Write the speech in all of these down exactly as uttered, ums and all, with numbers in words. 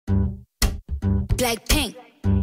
Blackpink,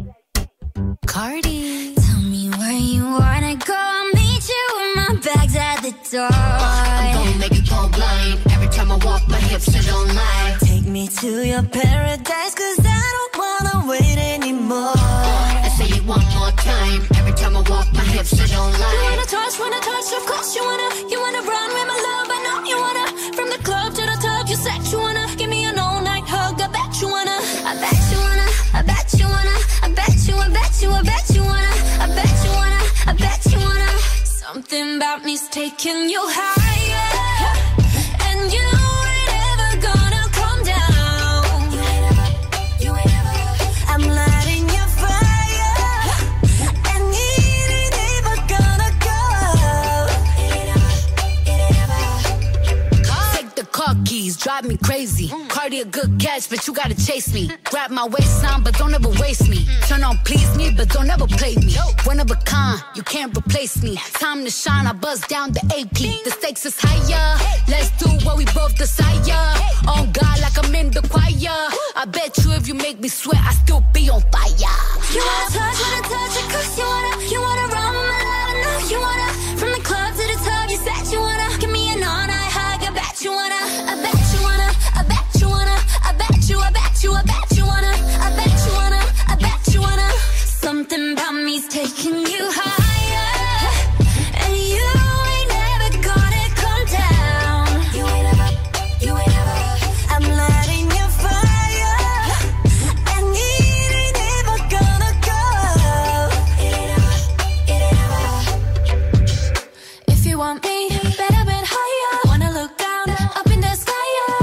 Cardi. Tell me where you wanna go, I'll meet you with my bags at the door. I'm gonna make you go blind. Every time I walk, my hips are don't lie. Take me to your paradise, cause I don't wanna wait anymore. I say it one more time. Every time I walk, my hips are don't lie. You wanna touch, wanna touch, of course you wanna. You wanna run with my love, I know you wanna. From the club to the top, you said you wanna. Give me an all-night hug, I bet you wanna. I bet you wanna, I bet you wanna. I bet you, I bet you, I bet you wanna. I bet you wanna, I bet you wanna. Something about me's taking you higher, and you ain't ever gonna come down. You ain't ever, you ain't ever. I'm lighting your fire, and it ain't ever gonna go. It ain't ever, it ain't ever. Take the car keys, drive me crazy. Cardi a good catch, but you gotta chase me. Grab my waistline, but don't ever waste me. Turn on, please me, but don't ever play me. One of a kind, you can't replace me. Time to shine, I buzz down the A P. The stakes is higher, let's do what we both desire. On God, like I'm in the choir. I bet you if you make me sweat, I still be on fire. You wanna touch, wanna touch it, cause you wanna. You wanna run with my love, I know you wanna. From the club to the top, you said you wanna. Give me an all-night hug, I bet you wanna. I bet you wanna, I bet you wanna. I bet you, I bet you, I bet you wanna. I bet you wanna, I bet you wanna. Something about me's taking you higher, and you ain't never gonna come down. You ain't ever, you ain't ever. I'm lighting your fire, and it ain't ever gonna go. It ain't ever, it ain't ever. If you want me, better bet higher. Wanna look down, up in the sky, yeah.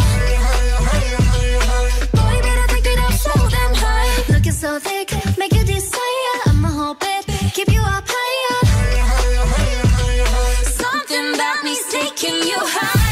Boy, better take it up, show them high. Looking so thick, make you desire. I'ma hold it, keep you up higher. Something about me's taking you high.